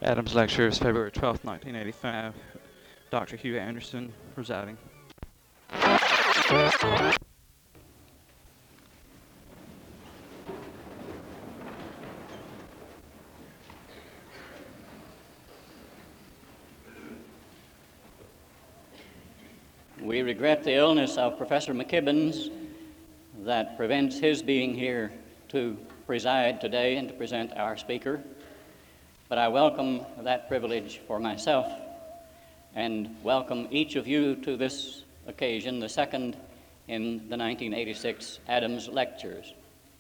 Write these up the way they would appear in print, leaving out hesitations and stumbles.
Adams Lectures, February 12th, 1985. Dr. Hugh Anderson presiding. We regret the illness of Professor McKibbins that prevents his being here to preside today and to present our speaker. But I welcome that privilege for myself and welcome each of you to this occasion, the second in the 1986 Adams Lectures.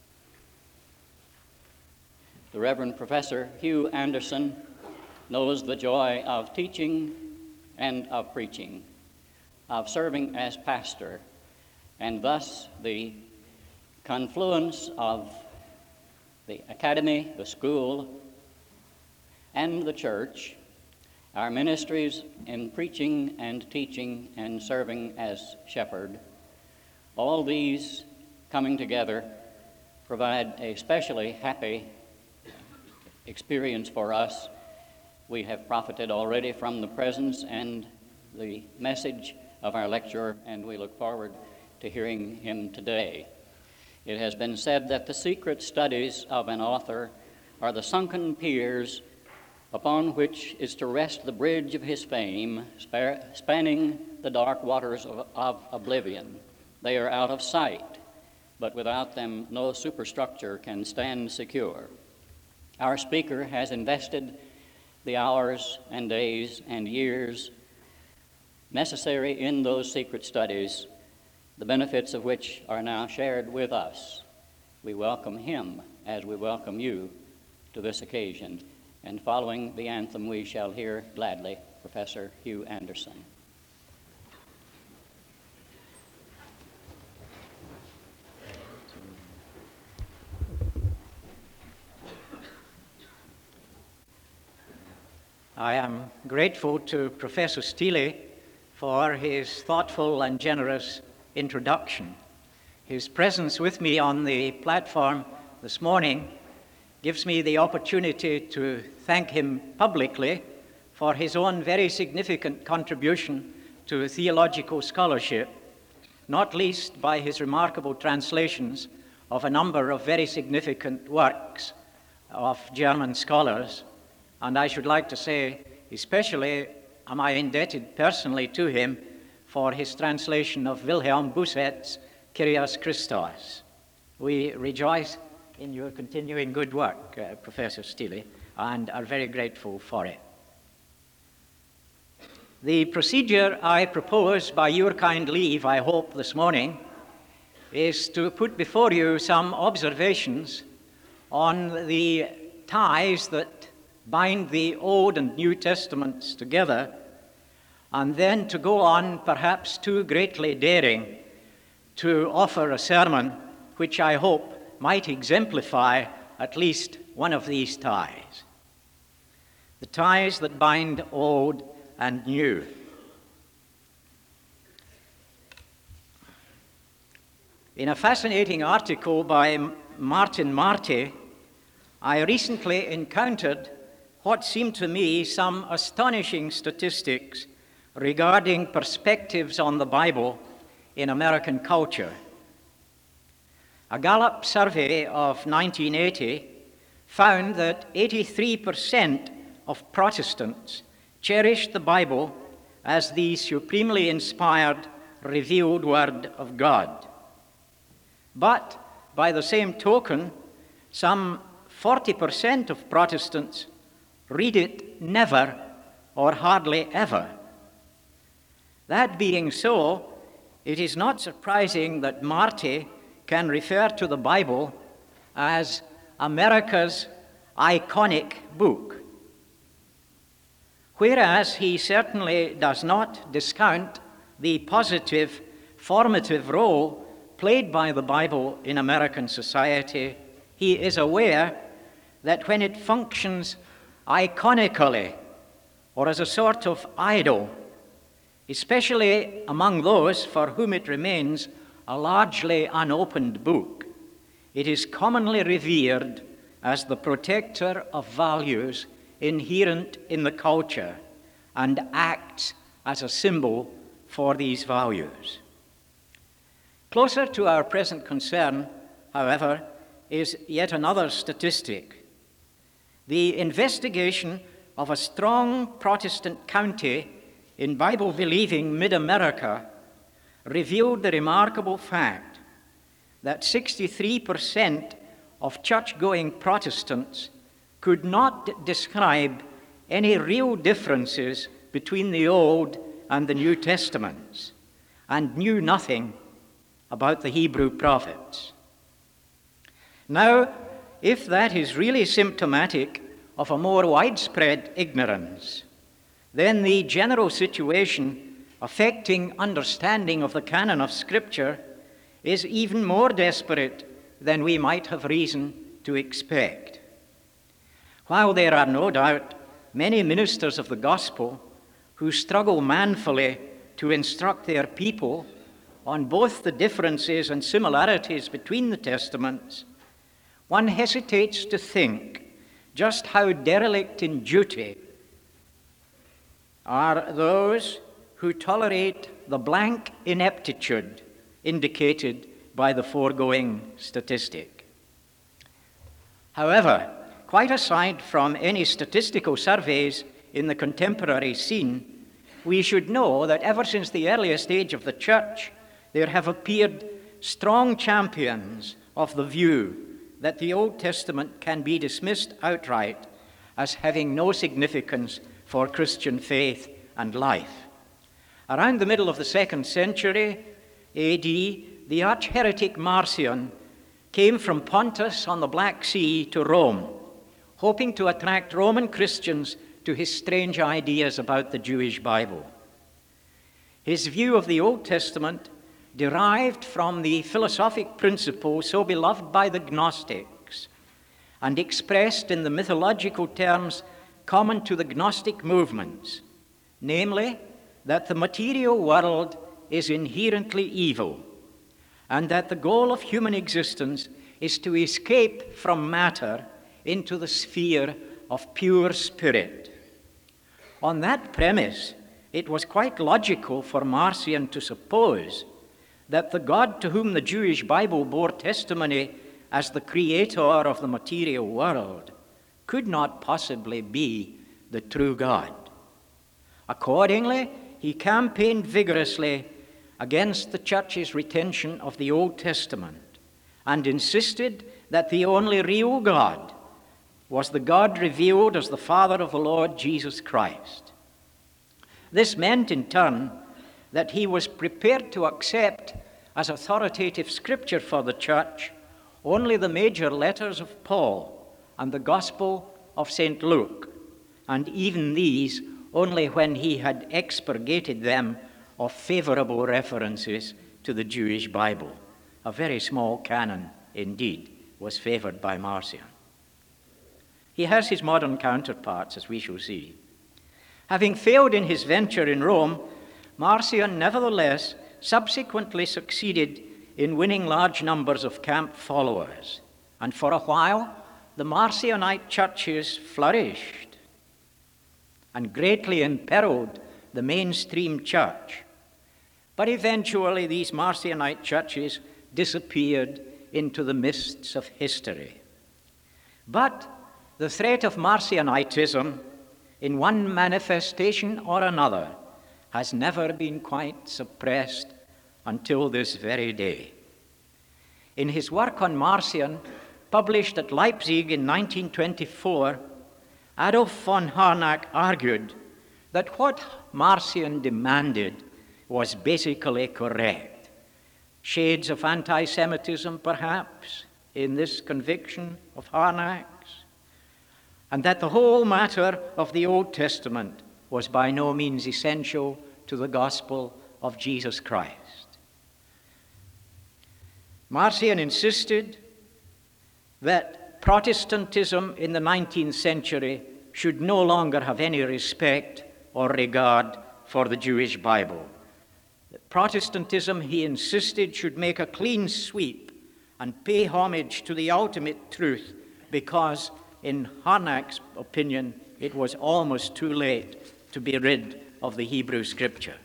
The Reverend Professor Hugh Anderson knows the joy of teaching and of preaching, of serving as pastor, and thus the confluence of the academy, the school, and the church, our ministries in preaching and teaching and serving as shepherd, all these coming together provide a specially happy experience for us. We have profited already from the presence and the message of our lecturer, and we look forward to hearing him today. It has been said that the secret studies of an author are the sunken piers upon which is to rest the bridge of his fame, spanning the dark waters of oblivion. They are out of sight, but without them no superstructure can stand secure. Our speaker has invested the hours and days and years necessary in those secret studies, the benefits of which are now shared with us. We welcome him as we welcome you to this occasion. And following the anthem, we shall hear gladly Professor Hugh Anderson. I am grateful to Professor Steele for his thoughtful and generous introduction. His presence with me on the platform this morning gives me the opportunity to thank him publicly for his own very significant contribution to theological scholarship, not least by his remarkable translations of a number of very significant works of German scholars. And I should like to say, especially am I indebted personally to him for his translation of Wilhelm Bousset's Kyrios Christos. We rejoice in your continuing good work, Professor Steele, and are very grateful for it. The procedure I propose, by your kind leave, I hope, this morning, is to put before you some observations on the ties that bind the Old and New Testaments together, and then to go on, perhaps too greatly daring, to offer a sermon which I hope might exemplify at least one of these ties. The ties that bind old and new. In a fascinating article by Martin Marty, I recently encountered what seemed to me some astonishing statistics regarding perspectives on the Bible in American culture. A Gallup survey of 1980 found that 83% of Protestants cherished the Bible as the supremely inspired, revealed Word of God. But, by the same token, some 40% of Protestants read it never or hardly ever. That being so, it is not surprising that Marty can refer to the Bible as America's iconic book. Whereas he certainly does not discount the positive, formative role played by the Bible in American society, he is aware that when it functions iconically or as a sort of idol, especially among those for whom it remains a largely unopened book, it is commonly revered as the protector of values inherent in the culture and acts as a symbol for these values. Closer to our present concern, however, is yet another statistic. The investigation of a strong Protestant county in Bible-believing mid-America revealed the remarkable fact that 63% of church-going Protestants could not describe any real differences between the Old and the New Testaments, and knew nothing about the Hebrew prophets. Now, if that is really symptomatic of a more widespread ignorance, then the general situation affecting understanding of the canon of Scripture is even more desperate than we might have reason to expect. While there are no doubt many ministers of the gospel who struggle manfully to instruct their people on both the differences and similarities between the Testaments, one hesitates to think just how derelict in duty are those who tolerate the blank ineptitude indicated by the foregoing statistic. However, quite aside from any statistical surveys in the contemporary scene, we should know that ever since the earliest age of the church, there have appeared strong champions of the view that the Old Testament can be dismissed outright as having no significance for Christian faith and life. Around the middle of the 2nd century A.D., the arch-heretic Marcion came from Pontus on the Black Sea to Rome, hoping to attract Roman Christians to his strange ideas about the Jewish Bible. His view of the Old Testament derived from the philosophic principle so beloved by the Gnostics and expressed in the mythological terms common to the Gnostic movements, namely that the material world is inherently evil and that the goal of human existence is to escape from matter into the sphere of pure spirit. On that premise, it was quite logical for Marcion to suppose that the God to whom the Jewish Bible bore testimony as the creator of the material world could not possibly be the true God. Accordingly, he campaigned vigorously against the church's retention of the Old Testament and insisted that the only real God was the God revealed as the Father of the Lord Jesus Christ. This meant, in turn, that he was prepared to accept as authoritative scripture for the church only the major letters of Paul and the Gospel of St. Luke, and even these only when he had expurgated them of favorable references to the Jewish Bible. A very small canon, indeed, was favored by Marcion. He has his modern counterparts, as we shall see. Having failed in his venture in Rome, Marcion nevertheless subsequently succeeded in winning large numbers of camp followers, and for a while the Marcionite churches flourished and greatly imperiled the mainstream church. But eventually these Marcionite churches disappeared into the mists of history. But the threat of Marcionitism, in one manifestation or another, has never been quite suppressed until this very day. In his work on Marcion, published at Leipzig in 1924, Adolf von Harnack argued that what Marcion demanded was basically correct. Shades of anti-Semitism, perhaps, in this conviction of Harnack's, and that the whole matter of the Old Testament was by no means essential to the gospel of Jesus Christ. Marcion insisted that Protestantism in the 19th century should no longer have any respect or regard for the Jewish Bible. That Protestantism, he insisted, should make a clean sweep and pay homage to the ultimate truth because, in Harnack's opinion, it was almost too late to be rid of the Hebrew Scripture.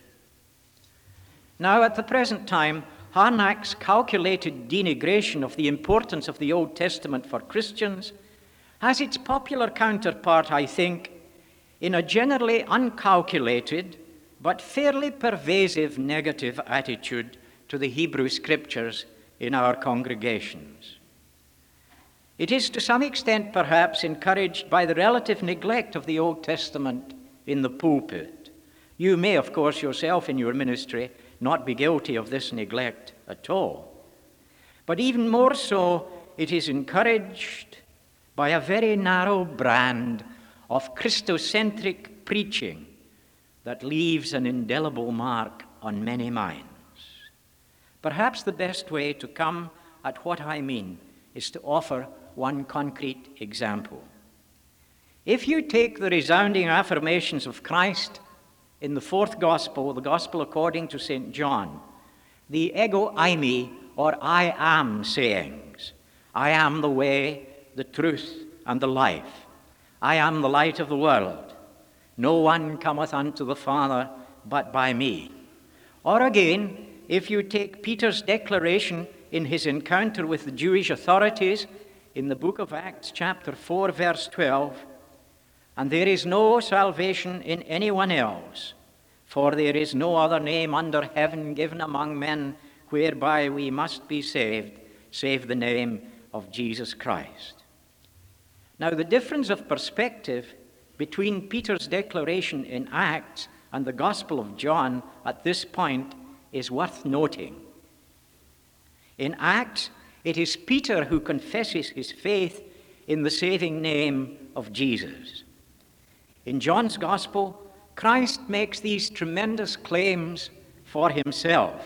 Now, at the present time, Harnack's calculated denigration of the importance of the Old Testament for Christians has its popular counterpart, I think, in a generally uncalculated but fairly pervasive negative attitude to the Hebrew Scriptures in our congregations. It is to some extent perhaps encouraged by the relative neglect of the Old Testament in the pulpit. You may, of course, yourself in your ministry not be guilty of this neglect at all. But even more so, it is encouraged by a very narrow brand of Christocentric preaching that leaves an indelible mark on many minds. Perhaps the best way to come at what I mean is to offer one concrete example. If you take the resounding affirmations of Christ in the fourth gospel, the gospel according to St. John, the ego eimi, or I am sayings, I am the way, the truth, and the life. I am the light of the world. No one cometh unto the Father but by me. Or again, if you take Peter's declaration in his encounter with the Jewish authorities in the book of Acts, chapter 4, verse 12, and there is no salvation in anyone else, for there is no other name under heaven given among men whereby we must be saved, save the name of Jesus Christ. Now, the difference of perspective between Peter's declaration in Acts and the Gospel of John at this point is worth noting. In Acts, it is Peter who confesses his faith in the saving name of Jesus. In John's Gospel, Christ makes these tremendous claims for himself.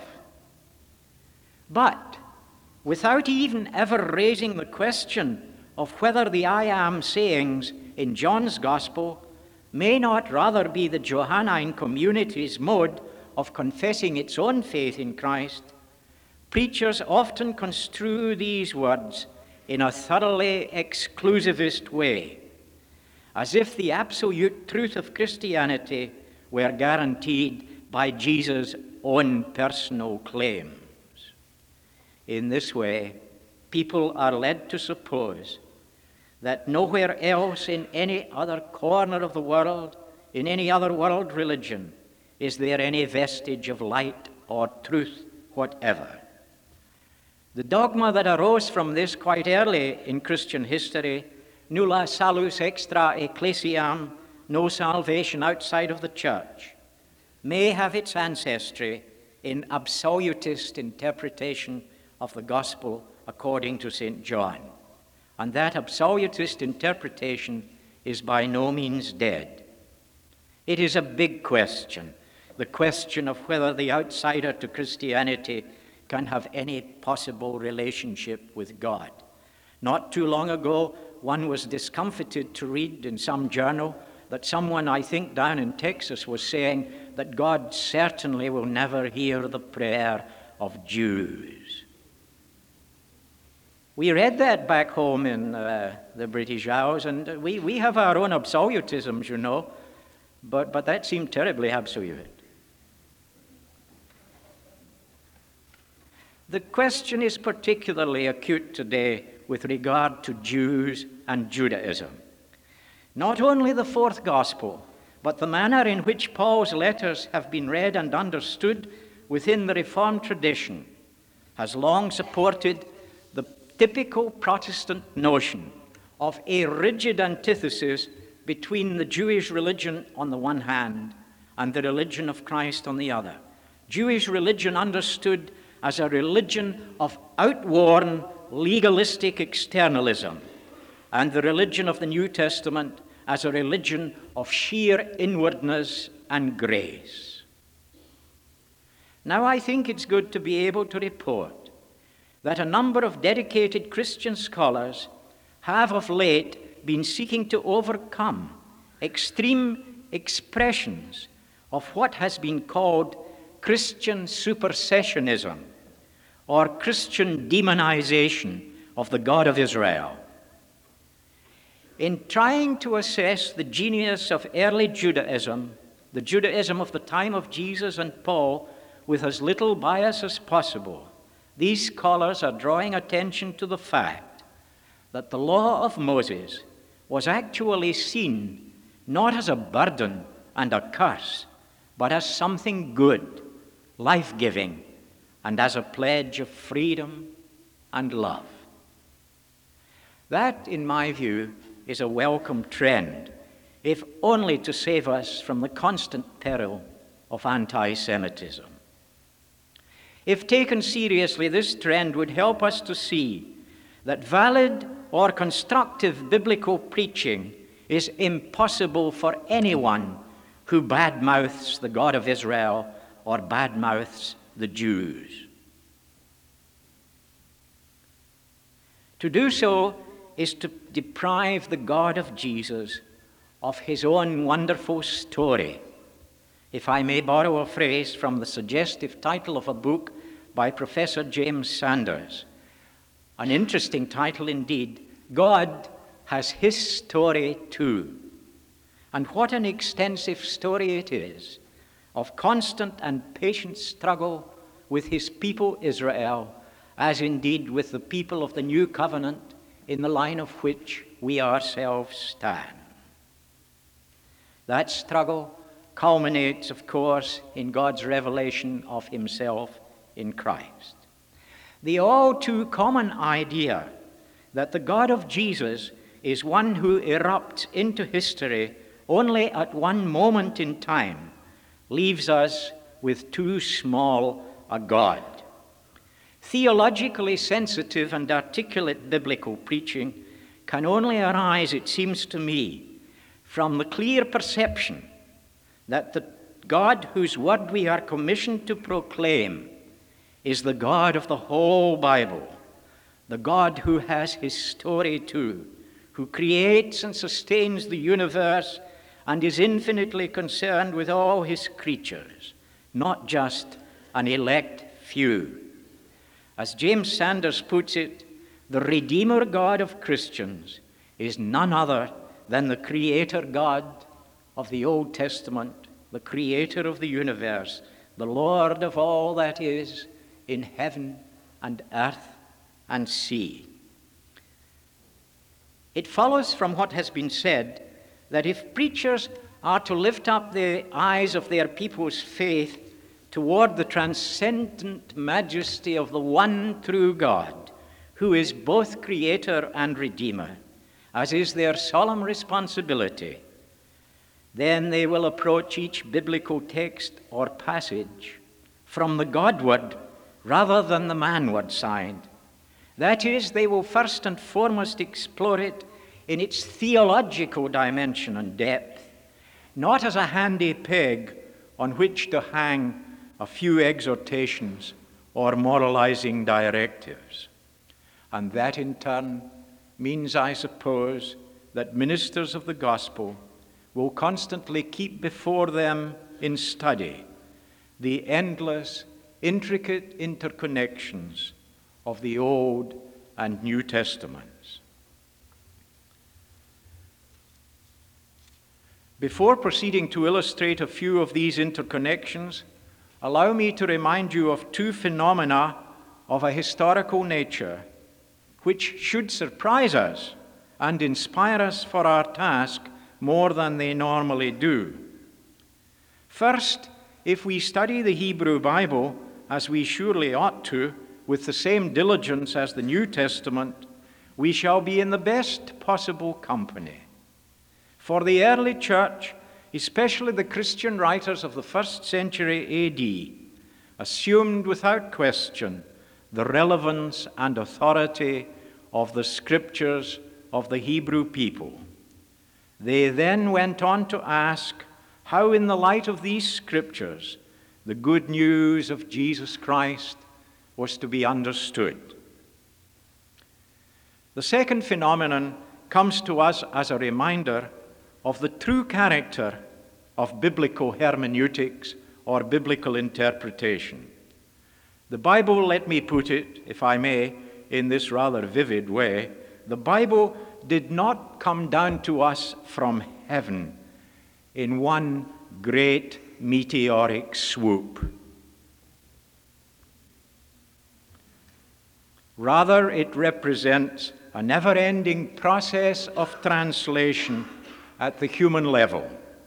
But without even ever raising the question of whether the I am sayings in John's Gospel may not rather be the Johannine community's mode of confessing its own faith in Christ, preachers often construe these words in a thoroughly exclusivist way, as if the absolute truth of Christianity were guaranteed by Jesus' own personal claims. In this way, people are led to suppose that nowhere else in any other corner of the world, in any other world religion, is there any vestige of light or truth whatever. The dogma that arose from this quite early in Christian history, nulla salus extra ecclesiam, no salvation outside of the church, may have its ancestry in absolutist interpretation of the gospel according to St. John. And that absolutist interpretation is by no means dead. It is a big question, the question of whether the outsider to Christianity can have any possible relationship with God. Not too long ago, one was discomfited to read in some journal that someone, I think down in Texas, was saying that God certainly will never hear the prayer of Jews. We read that back home in the British Isles, and we have our own absolutisms, you know, but that seemed terribly absolute. The question is particularly acute today with regard to Jews and Judaism. Not only the fourth gospel, but the manner in which Paul's letters have been read and understood within the Reformed tradition has long supported the typical Protestant notion of a rigid antithesis between the Jewish religion on the one hand and the religion of Christ on the other. Jewish religion understood as a religion of outworn legalistic externalism, and the religion of the New Testament as a religion of sheer inwardness and grace. Now, I think it's good to be able to report that a number of dedicated Christian scholars have of late been seeking to overcome extreme expressions of what has been called Christian supersessionism, or Christian demonization of the God of Israel. in trying to assess the genius of early Judaism, the Judaism of the time of Jesus and Paul, with as little bias as possible, these scholars are drawing attention to the fact that the law of Moses was actually seen not as a burden and a curse, but as something good, life-giving, and as a pledge of freedom and love. That, in my view, is a welcome trend, if only to save us from the constant peril of anti-Semitism. If taken seriously, this trend would help us to see that valid or constructive biblical preaching is impossible for anyone who badmouths the God of Israel or badmouths the Jews. To do so is to deprive the God of Jesus of his own wonderful story. If I may borrow a phrase from the suggestive title of a book by Professor James Sanders, an interesting title indeed, God has his story too. And what an extensive story it is of constant and patient struggle with his people Israel, as indeed with the people of the new covenant in the line of which we ourselves stand. That struggle culminates, of course, in God's revelation of himself in Christ. The all too common idea that the God of Jesus is one who erupts into history only at one moment in time leaves us with too small a God. Theologically sensitive and articulate biblical preaching can only arise, it seems to me, from the clear perception that the God whose word we are commissioned to proclaim is the God of the whole Bible, the God who has his story too, who creates and sustains the universe and is infinitely concerned with all his creatures, not just an elect few. As James Sanders puts it, the Redeemer God of Christians is none other than the Creator God of the Old Testament, the Creator of the universe, the Lord of all that is in heaven and earth and sea. It follows from what has been said that if preachers are to lift up the eyes of their people's faith toward the transcendent majesty of the one true God, who is both Creator and Redeemer, as is their solemn responsibility, then they will approach each biblical text or passage from the Godward rather than the manward side. That is, they will first and foremost explore it in its theological dimension and depth, not as a handy peg on which to hang a few exhortations or moralizing directives. And that in turn means, I suppose, that ministers of the gospel will constantly keep before them in study the endless, intricate interconnections of the Old and New Testaments. Before proceeding to illustrate a few of these interconnections, allow me to remind you of two phenomena of a historical nature which should surprise us and inspire us for our task more than they normally do. First, if we study the Hebrew Bible, as we surely ought to, with the same diligence as the New Testament, we shall be in the best possible company. For the early church, especially the Christian writers of the 1st century AD, assumed without question the relevance and authority of the scriptures of the Hebrew people. They then went on to ask how, in the light of these scriptures, the good news of Jesus Christ was to be understood. The second phenomenon comes to us as a reminder of the true character of biblical hermeneutics or biblical interpretation. The Bible, let me put it, if I may, in this rather vivid way, the Bible did not come down to us from heaven in one great meteoric swoop. Rather, it represents a never-ending process of translation at the human level.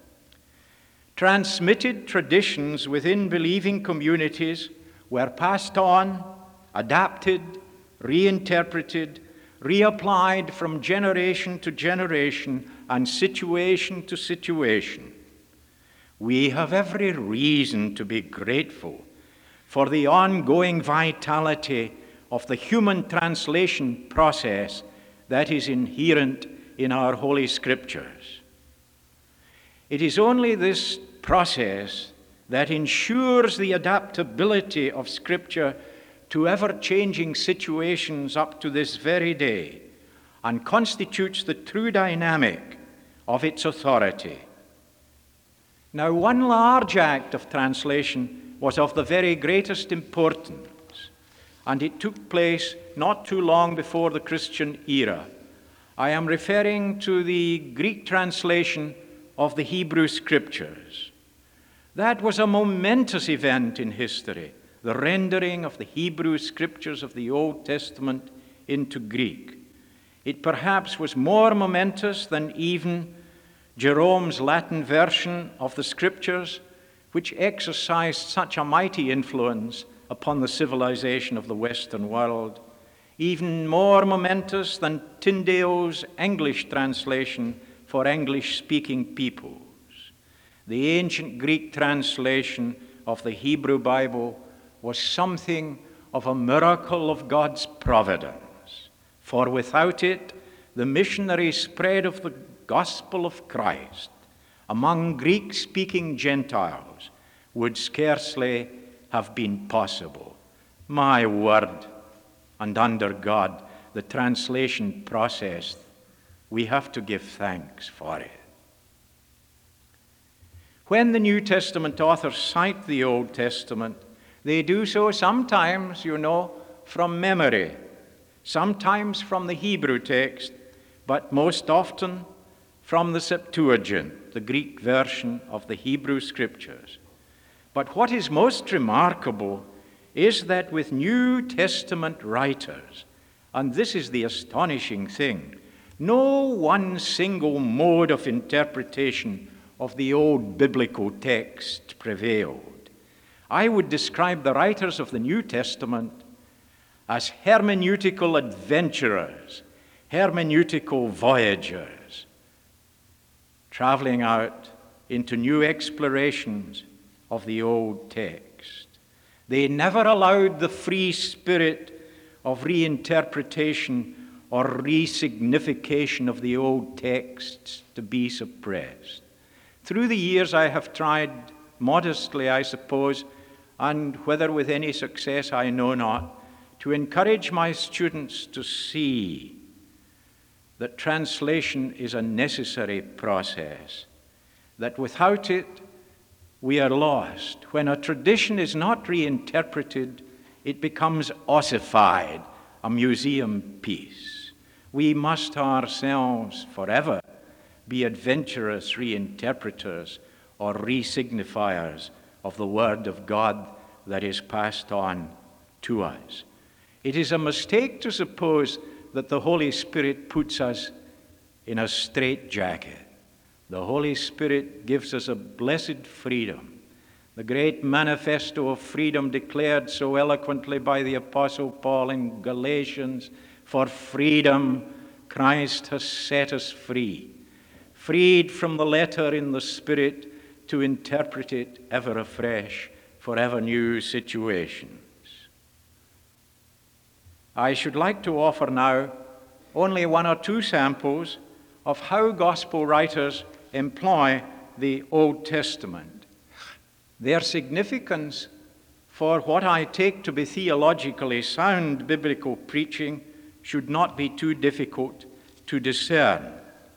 Transmitted traditions within believing communities were passed on, adapted, reinterpreted, reapplied from generation to generation and situation to situation. We have every reason to be grateful for the ongoing vitality of the human translation process that is inherent in our Holy Scriptures. It is only this process that ensures the adaptability of Scripture to ever-changing situations up to this very day and constitutes the true dynamic of its authority. Now, one large act of translation was of the very greatest importance, and it took place not too long before the Christian era. I am referring to the Greek translation of the Hebrew Scriptures. That was a momentous event in history, the rendering of the Hebrew Scriptures of the Old Testament into Greek. It perhaps was more momentous than even Jerome's Latin version of the Scriptures, which exercised such a mighty influence upon the civilization of the Western world, even more momentous than Tyndale's English translation for English-speaking peoples. The ancient Greek translation of the Hebrew Bible was something of a miracle of God's providence, for without it, the missionary spread of the gospel of Christ among Greek-speaking Gentiles would scarcely have been possible. My word, and under God, the translation process, we have to give thanks for it. When the New Testament authors cite the Old Testament, they do so sometimes, from memory, sometimes from the Hebrew text, but most often from the Septuagint, the Greek version of the Hebrew Scriptures. But what is most remarkable is that with New Testament writers, and this is the astonishing thing, no one single mode of interpretation of the old biblical text prevailed. I would describe the writers of the New Testament as hermeneutical adventurers, hermeneutical voyagers, traveling out into new explorations of the old text. They never allowed the free spirit of reinterpretation or resignification of the old texts to be suppressed. Through the years, I have tried, modestly I suppose, and whether with any success I know not, to encourage my students to see that translation is a necessary process, that without it, we are lost. When a tradition is not reinterpreted, it becomes ossified, a museum piece. We must ourselves forever be adventurous reinterpreters or resignifiers of the Word of God that is passed on to us. It is a mistake to suppose that the Holy Spirit puts us in a straitjacket. The Holy Spirit gives us a blessed freedom, the great manifesto of freedom declared so eloquently by the Apostle Paul in Galatians. For freedom, Christ has set us free, freed from the letter in the Spirit to interpret it ever afresh for ever new situations. I should like to offer now only one or two samples of how gospel writers employ the Old Testament. Their significance for what I take to be theologically sound biblical preaching should not be too difficult to discern.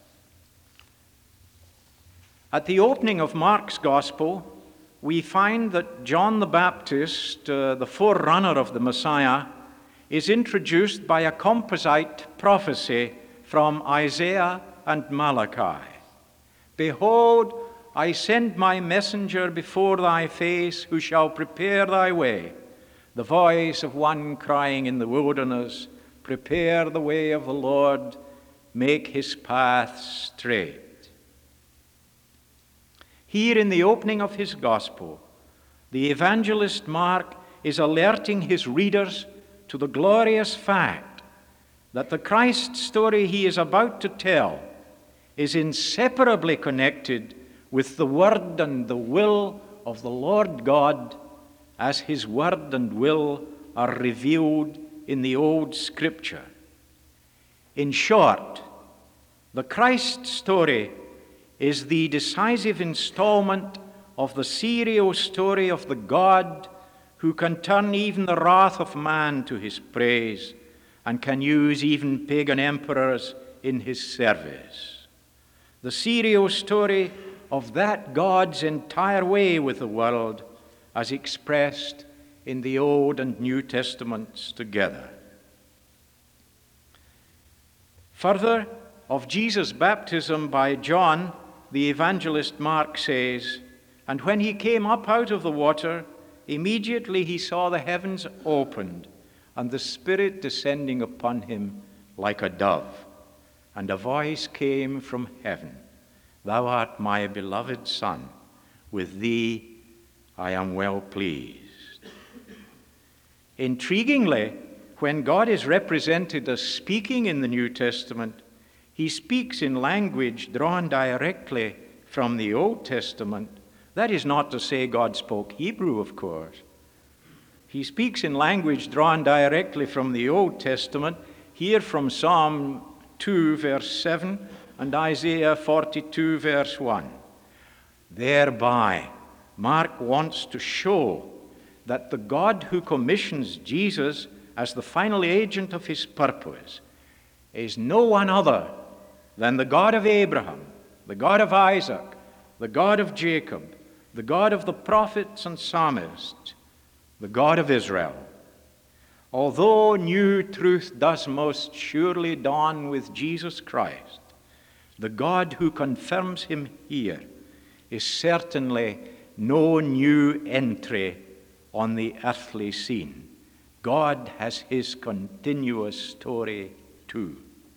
At the opening of Mark's Gospel, we find that John the Baptist, the forerunner of the Messiah, is introduced by a composite prophecy from Isaiah and Malachi. Behold, I send my messenger before thy face, who shall prepare thy way. The voice of one crying in the wilderness, prepare the way of the Lord, make his path straight. Here in the opening of his gospel, the evangelist Mark is alerting his readers to the glorious fact that the Christ story he is about to tell is inseparably connected with the word and the will of the Lord God, as his word and will are revealed in the Old Scripture. In short, the Christ story is the decisive installment of the serial story of the God who can turn even the wrath of man to his praise and can use even pagan emperors in his service. The serial story of that God's entire way with the world as expressed in the Old and New Testaments together. Further, of Jesus' baptism by John, the evangelist Mark says, "And when he came up out of the water, immediately he saw the heavens opened, and the Spirit descending upon him like a dove. And a voice came from heaven, Thou art my beloved Son, with thee I am well pleased." Intriguingly, when God is represented as speaking in the New Testament, he speaks in language drawn directly from the Old Testament. That is not to say God spoke Hebrew, of course. He speaks in language drawn directly from the Old Testament, here from Psalm 2, verse 7, and Isaiah 42, verse 1. Thereby, Mark wants to show that the God who commissions Jesus as the final agent of his purpose is no one other than the God of Abraham, the God of Isaac, the God of Jacob, the God of the prophets and psalmists, the God of Israel. Although new truth does most surely dawn with Jesus Christ, the God who confirms him here is certainly no new entry on the earthly scene. God has his continuous story too.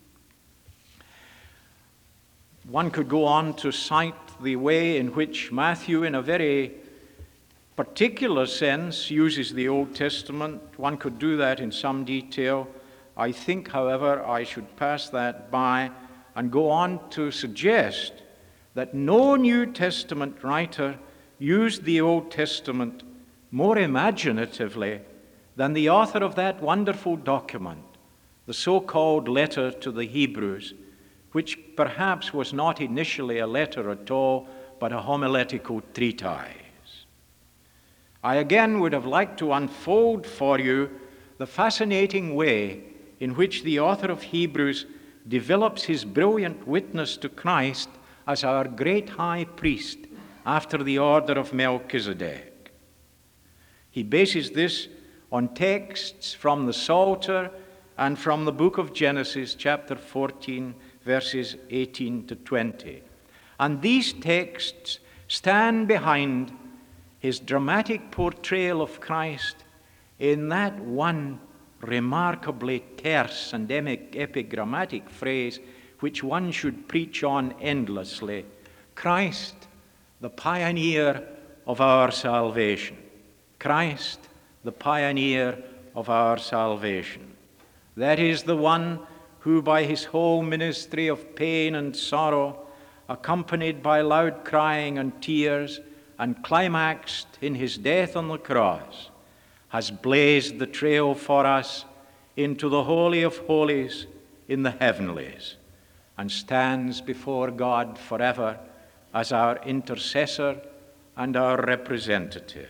One could go on to cite the way in which Matthew, in a very particular sense, uses the Old Testament. One could do that in some detail. I think, however, I should pass that by and go on to suggest that no New Testament writer used the Old Testament more imaginatively than the author of that wonderful document, the so-called letter to the Hebrews, which perhaps was not initially a letter at all, but a homiletical treatise. I again would have liked to unfold for you the fascinating way in which the author of Hebrews develops his brilliant witness to Christ as our great high priest after the order of Melchizedek. He bases this on texts from the Psalter and from the book of Genesis, chapter 14, verses 18 to 20. And these texts stand behind his dramatic portrayal of Christ in that one remarkably terse and epigrammatic phrase which one should preach on endlessly: Christ, the pioneer of our salvation. Christ, the pioneer of our salvation. That is the one who by his whole ministry of pain and sorrow, accompanied by loud crying and tears, and climaxed in his death on the cross, has blazed the trail for us into the Holy of Holies in the heavenlies, and stands before God forever as our intercessor and our representative.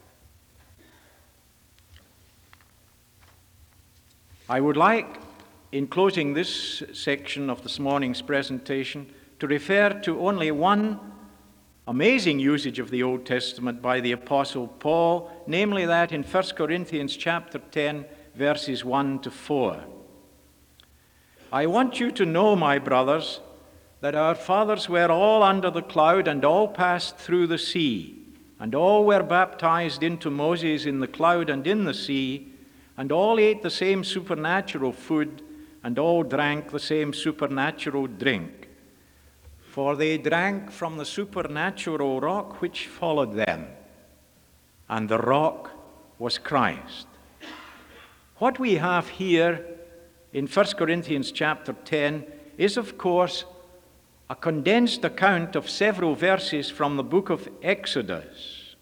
I would like, in closing this section of this morning's presentation, to refer to only one amazing usage of the Old Testament by the Apostle Paul, namely that in 1 Corinthians chapter 10, verses 1 to 4. I want you to know, my brothers, that our fathers were all under the cloud and all passed through the sea, and all were baptized into Moses in the cloud and in the sea, and all ate the same supernatural food, and all drank the same supernatural drink. For they drank from the supernatural rock which followed them, and the rock was Christ. What we have here in 1 Corinthians chapter 10 is, of course, a condensed account of several verses from the book of Exodus.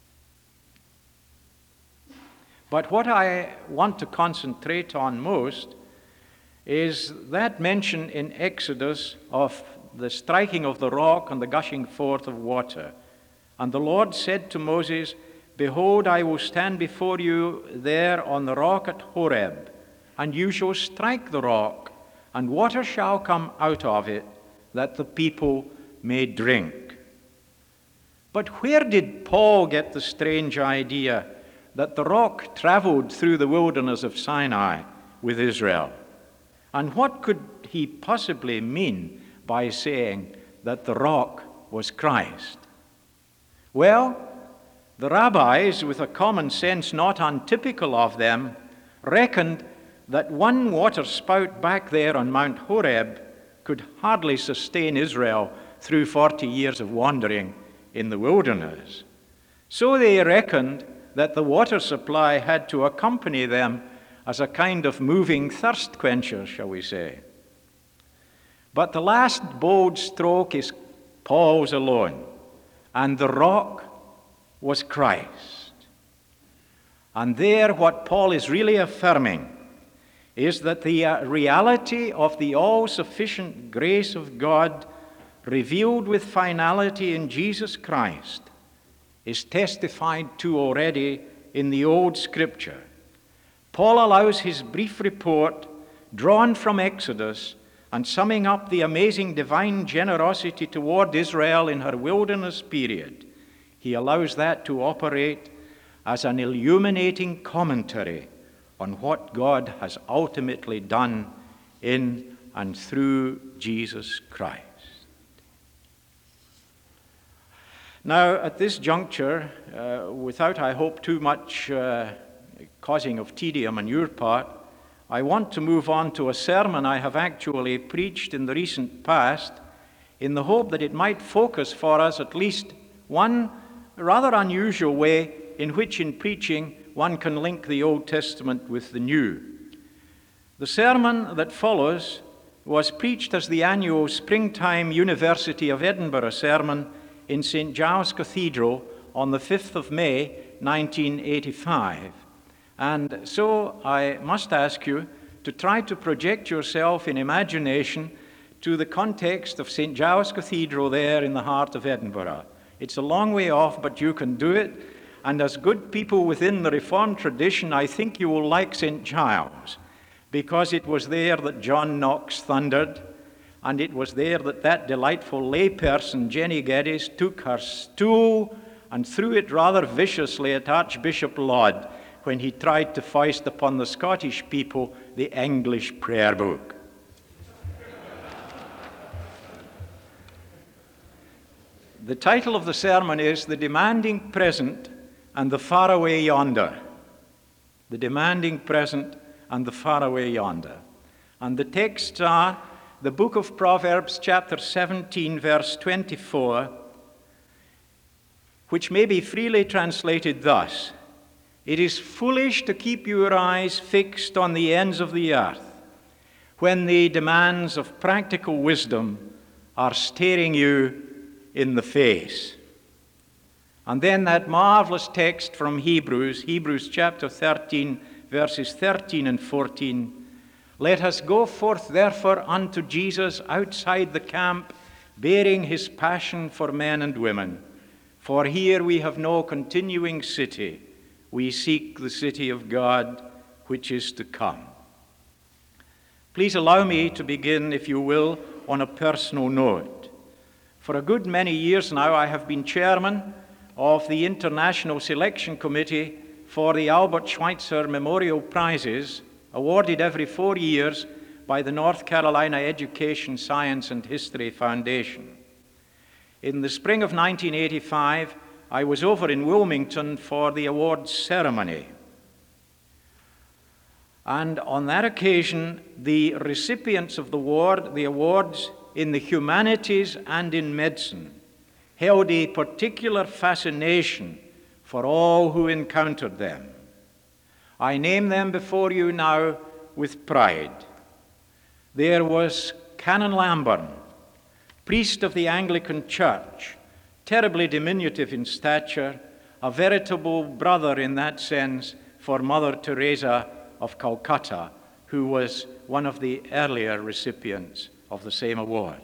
But what I want to concentrate on most is that mention in Exodus of the striking of the rock and the gushing forth of water. And the Lord said to Moses, "Behold, I will stand before you there on the rock at Horeb, and you shall strike the rock, and water shall come out of it, that the people may drink." But where did Paul get the strange idea that the rock traveled through the wilderness of Sinai with Israel? And what could he possibly mean by saying that the rock was Christ? Well, the rabbis, with a common sense not untypical of them, reckoned that one water spout back there on Mount Horeb could hardly sustain Israel through 40 years of wandering in the wilderness. So they reckoned that the water supply had to accompany them as a kind of moving thirst quencher, shall we say. But the last bold stroke is Paul's alone, and the rock was Christ. And there what Paul is really affirming is that the reality of the all-sufficient grace of God revealed with finality in Jesus Christ is testified to already in the Old Scripture. Paul allows his brief report, drawn from Exodus, and summing up the amazing divine generosity toward Israel in her wilderness period, he allows that to operate as an illuminating commentary on what God has ultimately done in and through Jesus Christ. Now, at this juncture, without, I hope, too much causing of tedium on your part, I want to move on to a sermon I have actually preached in the recent past in the hope that it might focus for us at least one rather unusual way in which in preaching one can link the Old Testament with the New. The sermon that follows was preached as the annual Springtime University of Edinburgh sermon in St. Giles Cathedral on the 5th of May, 1985. And so I must ask you to try to project yourself in imagination to the context of St. Giles Cathedral there in the heart of Edinburgh. It's a long way off, but you can do it. And as good people within the Reformed tradition, I think you will like St. Giles, because it was there that John Knox thundered, and it was there that that delightful layperson, Jenny Geddes, took her stool and threw it rather viciously at Archbishop Laud when he tried to foist upon the Scottish people the English prayer book. The title of the sermon is The Demanding Present and the Faraway Yonder. The Demanding Present and the Faraway Yonder. And the texts are the book of Proverbs, chapter 17, verse 24, which may be freely translated thus: "It is foolish to keep your eyes fixed on the ends of the earth when the demands of practical wisdom are staring you in the face." And then that marvelous text from Hebrews chapter 13, verses 13 and 14. "Let us go forth therefore unto Jesus outside the camp, bearing his passion for men and women. For here we have no continuing city. We seek the city of God, which is to come." Please allow me to begin, if you will, on a personal note. For a good many years now, I have been chairman of the International Selection Committee for the Albert Schweitzer Memorial Prizes, awarded every 4 years by the North Carolina Education, Science, and History Foundation. In the spring of 1985, I was over in Wilmington for the awards ceremony. And on that occasion, the recipients of the awards in the humanities and in medicine held a particular fascination for all who encountered them. I name them before you now with pride. There was Canon Lamburn, priest of the Anglican Church, terribly diminutive in stature, a veritable brother in that sense for Mother Teresa of Calcutta, who was one of the earlier recipients of the same award.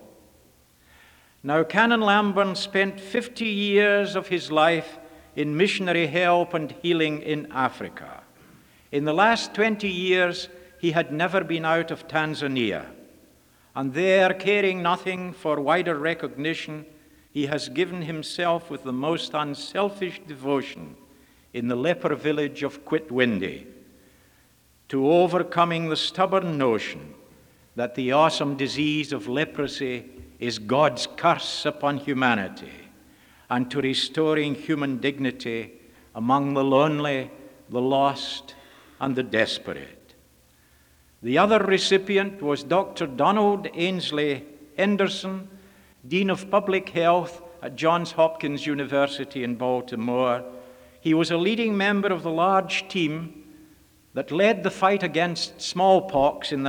Now, Canon Lamburn spent 50 years of his life in missionary help and healing in Africa. In the last 20 years, he had never been out of Tanzania, and there, caring nothing for wider recognition, he has given himself with the most unselfish devotion in the leper village of Kwitwindi to overcoming the stubborn notion that the awesome disease of leprosy is God's curse upon humanity, and to restoring human dignity among the lonely, the lost, and the desperate. The other recipient was Dr. Donald Ainsley Henderson, Dean of Public Health at Johns Hopkins University in Baltimore. He was a leading member of the large team that led the fight against smallpox in the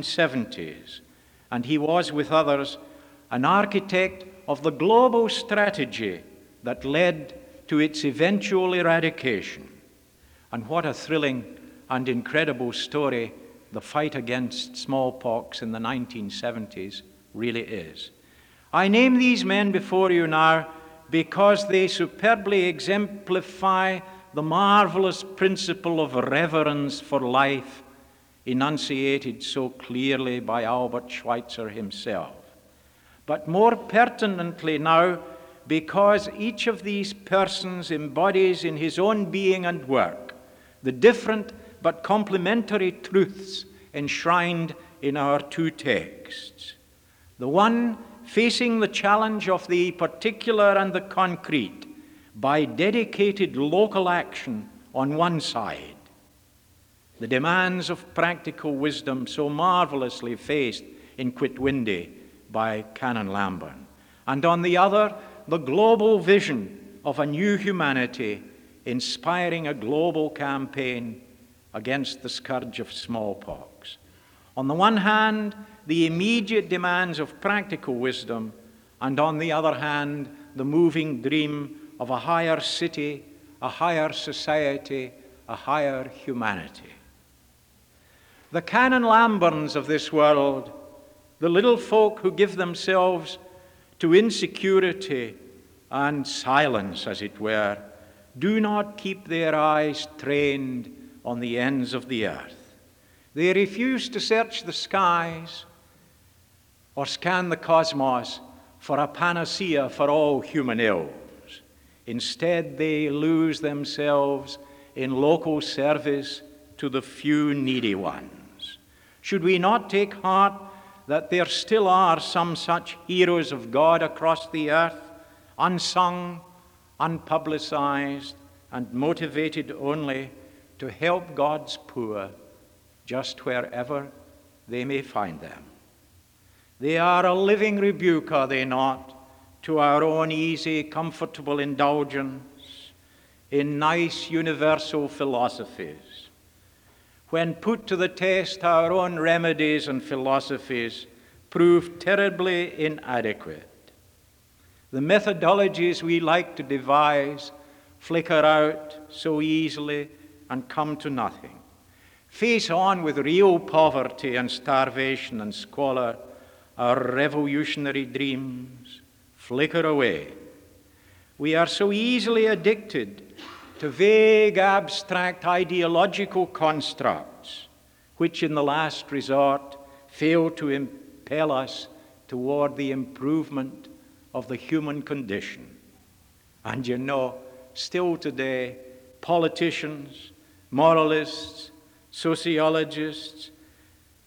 1970s, and he was, with others, an architect of the global strategy that led to its eventual eradication. And what a thrilling and incredible story the fight against smallpox in the 1970s really is. I name these men before you now because they superbly exemplify the marvelous principle of reverence for life enunciated so clearly by Albert Schweitzer himself. But more pertinently now, because each of these persons embodies in his own being and work the different but complementary truths enshrined in our two texts. The one facing the challenge of the particular and the concrete by dedicated local action on one side, the demands of practical wisdom so marvelously faced in Kwitwindi by Canon Lamburn, and on the other, the global vision of a new humanity inspiring a global campaign against the scourge of smallpox. On the one hand, the immediate demands of practical wisdom, and on the other hand, the moving dream of a higher city, a higher society, a higher humanity. The Canon Lamburns of this world, the little folk who give themselves to insecurity and silence, as it were, do not keep their eyes trained on the ends of the earth. They refuse to search the skies or scan the cosmos for a panacea for all human ills. Instead, they lose themselves in local service to the few needy ones. Should we not take heart that there still are some such heroes of God across the earth, unsung, unpublicized, and motivated only to help God's poor just wherever they may find them? They are a living rebuke, are they not, to our own easy, comfortable indulgence in nice universal philosophies. When put to the test, our own remedies and philosophies prove terribly inadequate. The methodologies we like to devise flicker out so easily and come to nothing. Face on with real poverty and starvation and squalor, our revolutionary dreams flicker away. We are so easily addicted to vague, abstract, ideological constructs, which in the last resort fail to impel us toward the improvement of the human condition. And you know, still today, politicians, moralists, sociologists,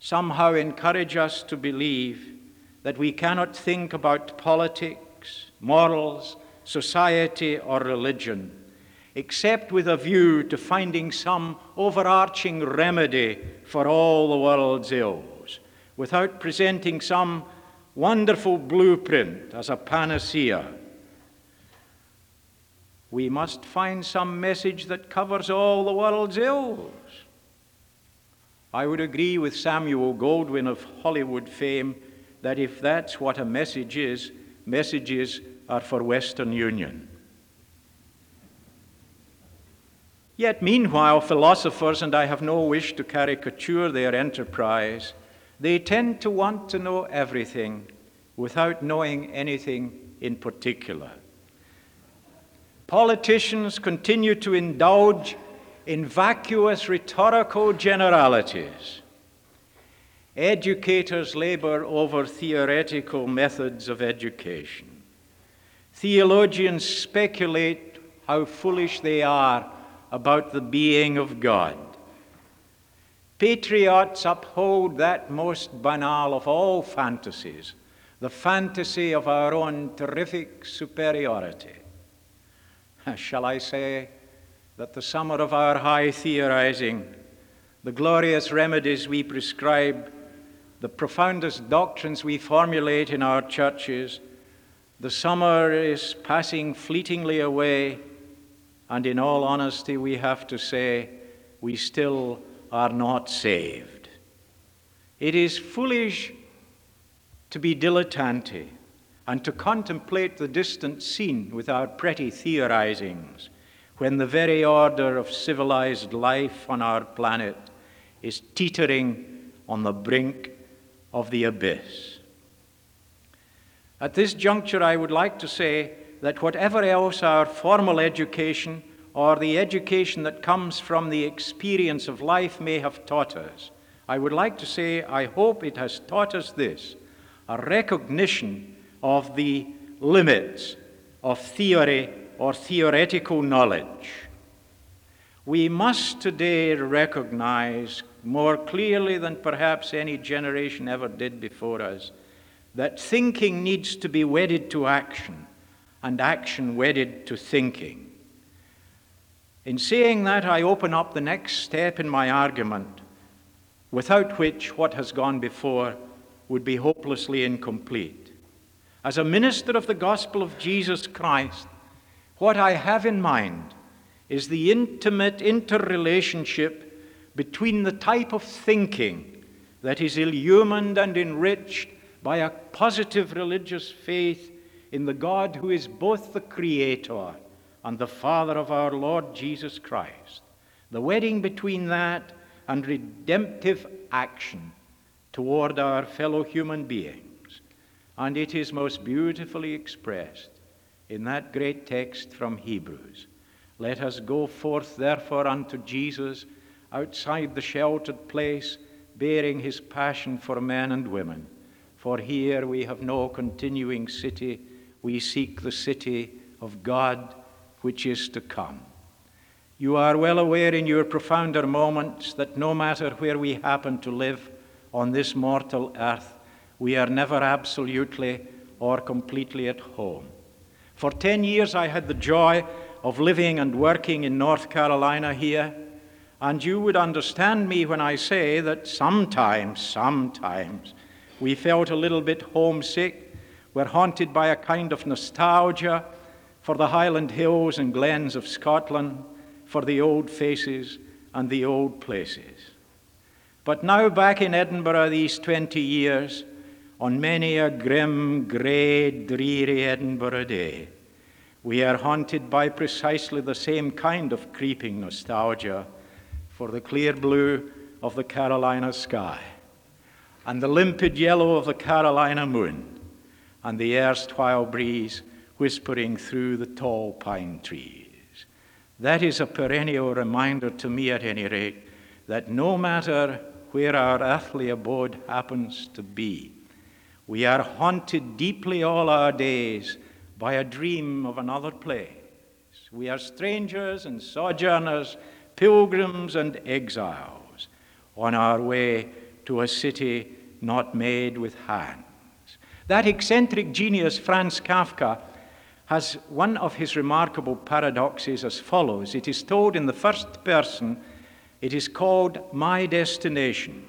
somehow encourage us to believe that we cannot think about politics, morals, society, or religion, except with a view to finding some overarching remedy for all the world's ills, without presenting some wonderful blueprint as a panacea. We must find some message that covers all the world's ills. I would agree with Samuel Goldwyn of Hollywood fame that if that's what a message is, messages are for Western Union. Yet meanwhile, philosophers, and I have no wish to caricature their enterprise, they tend to want to know everything without knowing anything in particular. Politicians continue to indulge in vacuous rhetorical generalities. Educators labor over theoretical methods of education. Theologians speculate how foolish they are about the being of God. Patriots uphold that most banal of all fantasies, the fantasy of our own terrific superiority. Shall I say that the summer of our high theorizing, the glorious remedies we prescribe, the profoundest doctrines we formulate in our churches, the summer is passing fleetingly away, and in all honesty we have to say we still are not saved. It is foolish to be dilettante and to contemplate the distant scene with our pretty theorizings when the very order of civilized life on our planet is teetering on the brink of the abyss. At this juncture, I would like to say that whatever else our formal education or the education that comes from the experience of life may have taught us, I would like to say I hope it has taught us this: a recognition of the limits of theory or theoretical knowledge. We must today recognize more clearly than perhaps any generation ever did before us that thinking needs to be wedded to action and action wedded to thinking. In saying that, I open up the next step in my argument, without which what has gone before would be hopelessly incomplete. As a minister of the gospel of Jesus Christ, what I have in mind is the intimate interrelationship between the type of thinking that is illumined and enriched by a positive religious faith in the God who is both the Creator and the Father of our Lord Jesus Christ. The wedding between that and redemptive action toward our fellow human beings. And it is most beautifully expressed in that great text from Hebrews. Let us go forth therefore unto Jesus outside the sheltered place, bearing his passion for men and women. For here we have no continuing city, we seek the city of God which is to come. You are well aware in your profounder moments that no matter where we happen to live on this mortal earth, we are never absolutely or completely at home. For 10 years I had the joy of living and working in North Carolina here, and you would understand me when I say that sometimes we felt a little bit homesick. We're haunted by a kind of nostalgia for the Highland hills and glens of Scotland, for the old faces and the old places. But now back in Edinburgh these 20 years, on many a grim, grey, dreary Edinburgh day, we are haunted by precisely the same kind of creeping nostalgia for the clear blue of the Carolina sky, and the limpid yellow of the Carolina moon, and the erstwhile breeze whispering through the tall pine trees. That is a perennial reminder to me, at any rate, that no matter where our earthly abode happens to be, we are haunted deeply all our days by a dream of another place. We are strangers and sojourners, pilgrims and exiles, on our way to a city not made with hands. That eccentric genius, Franz Kafka, has one of his remarkable paradoxes as follows. It is told in the first person. It is called My Destination.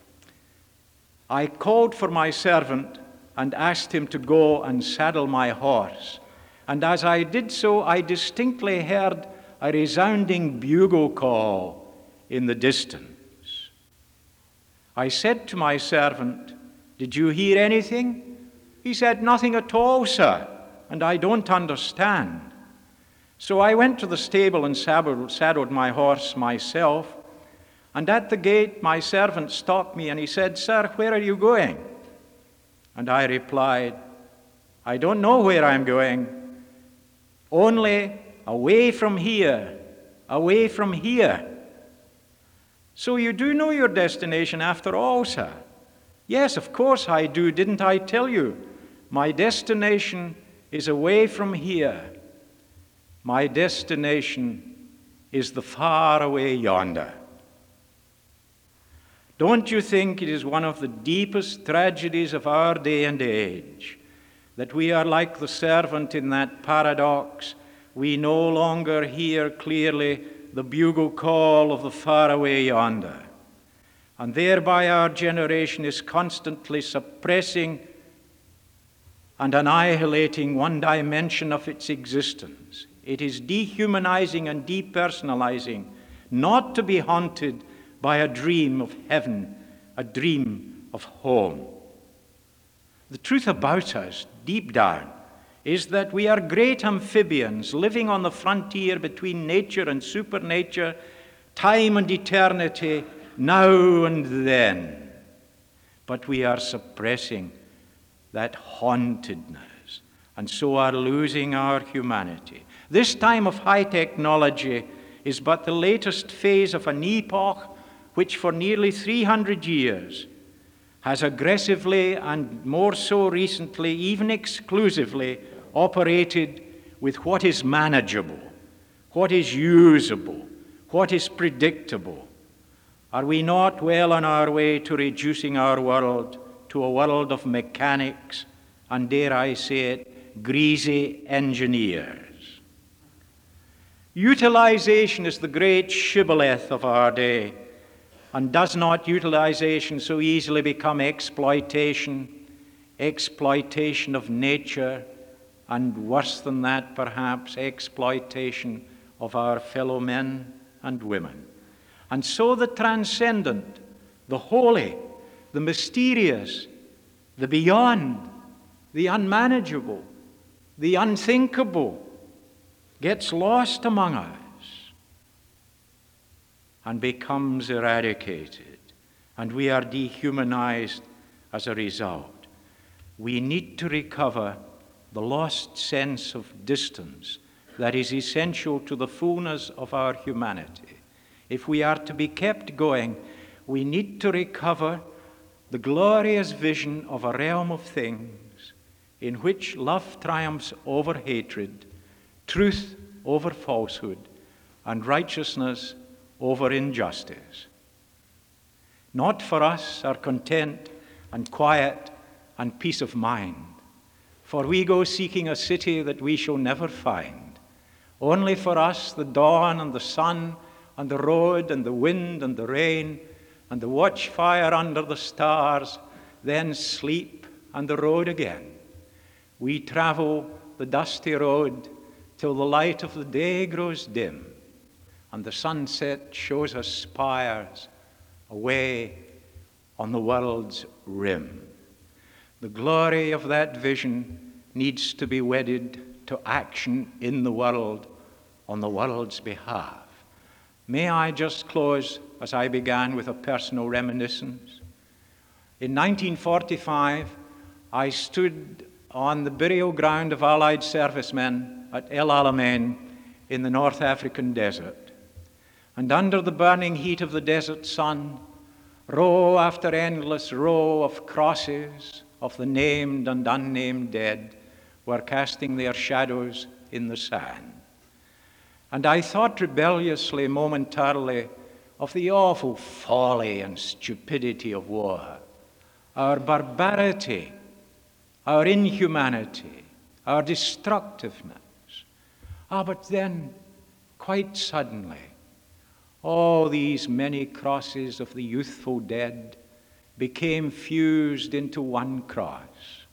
I called for my servant and asked him to go and saddle my horse. And as I did so, I distinctly heard a resounding bugle call in the distance. I said to my servant, "Did you hear anything?" He said, "Nothing at all, sir, and I don't understand." So I went to the stable and saddled my horse myself. And at the gate, my servant stopped me and he said, "Sir, where are you going?" And I replied, "I don't know where I'm going, only away from here, away from here." "So you do know your destination after all, sir?" "Yes, of course I do. Didn't I tell you? My destination is away from here. My destination is the far away yonder." Don't you think it is one of the deepest tragedies of our day and age that we are like the servant in that paradox? We no longer hear clearly the bugle call of the faraway yonder, and thereby our generation is constantly suppressing and annihilating one dimension of its existence. It is dehumanizing and depersonalizing, not to be haunted by a dream of heaven, a dream of home. The truth about us, deep down, is that we are great amphibians living on the frontier between nature and supernature, time and eternity, now and then. But we are suppressing that hauntedness, and so are losing our humanity. This time of high technology is but the latest phase of an epoch which for nearly 300 years has aggressively and more so recently, even exclusively, operated with what is manageable, what is usable, what is predictable. Are we not well on our way to reducing our world to a world of mechanics and, dare I say it, greasy engineers? Utilization is the great shibboleth of our day. And does not utilization so easily become exploitation, exploitation of nature, and worse than that, perhaps, exploitation of our fellow men and women? And so the transcendent, the holy, the mysterious, the beyond, the unmanageable, the unthinkable gets lost among us and becomes eradicated, and we are dehumanized as a result. We need to recover the lost sense of distance that is essential to the fullness of our humanity. If we are to be kept going, we need to recover the glorious vision of a realm of things in which love triumphs over hatred, truth over falsehood, and righteousness over injustice. Not for us are content and quiet and peace of mind, for we go seeking a city that we shall never find. Only for us the dawn and the sun and the road and the wind and the rain and the watchfire under the stars, then sleep and the road again. We travel the dusty road till the light of the day grows dim, and the sunset shows us spires away on the world's rim. The glory of that vision needs to be wedded to action in the world on the world's behalf. May I just close, as I began, with a personal reminiscence? In 1945, I stood on the burial ground of Allied servicemen at El Alamein in the North African desert. And under the burning heat of the desert sun, row after endless row of crosses of the named and unnamed dead were casting their shadows in the sand. And I thought rebelliously, momentarily, of the awful folly and stupidity of war, our barbarity, our inhumanity, our destructiveness. But then, quite suddenly, all these many crosses of the youthful dead became fused into one cross.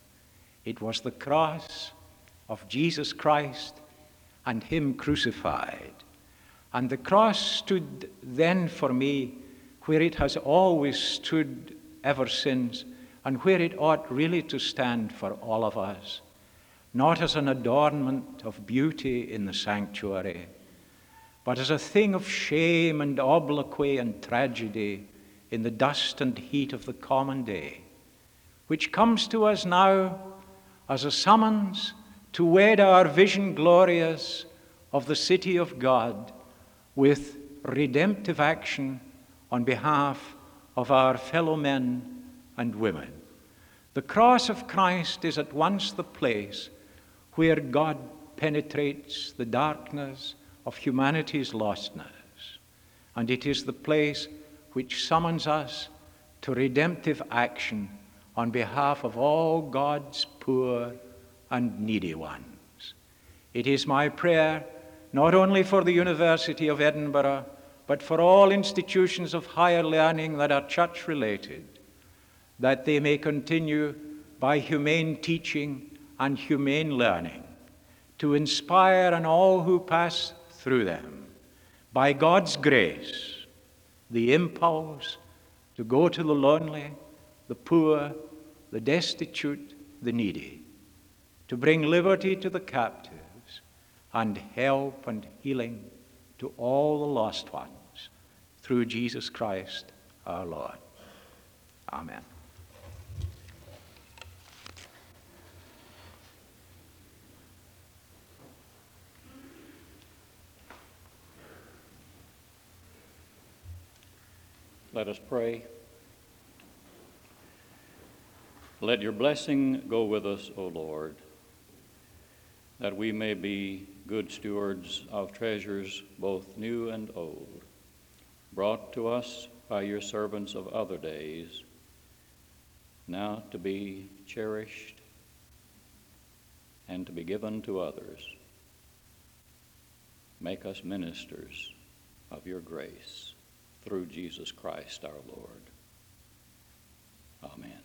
It was the cross of Jesus Christ and Him crucified. And the cross stood then for me where it has always stood ever since, and where it ought really to stand for all of us, not as an adornment of beauty in the sanctuary, but as a thing of shame and obloquy and tragedy in the dust and heat of the common day, which comes to us now as a summons to wed our vision glorious of the city of God with redemptive action on behalf of our fellow men and women. The cross of Christ is at once the place where God penetrates the darkness of humanity's lostness, and it is the place which summons us to redemptive action on behalf of all God's poor and needy ones. It is my prayer, not only for the University of Edinburgh, but for all institutions of higher learning that are church-related, that they may continue by humane teaching and humane learning to inspire in all who pass through them, by God's grace, the impulse to go to the lonely, the poor, the destitute, the needy, to bring liberty to the captives and help and healing to all the lost ones, through Jesus Christ our Lord. Amen. Let us pray. Let your blessing go with us, O Lord, that we may be good stewards of treasures both new and old, brought to us by your servants of other days, now to be cherished and to be given to others. Make us ministers of your grace through Jesus Christ our Lord. Amen.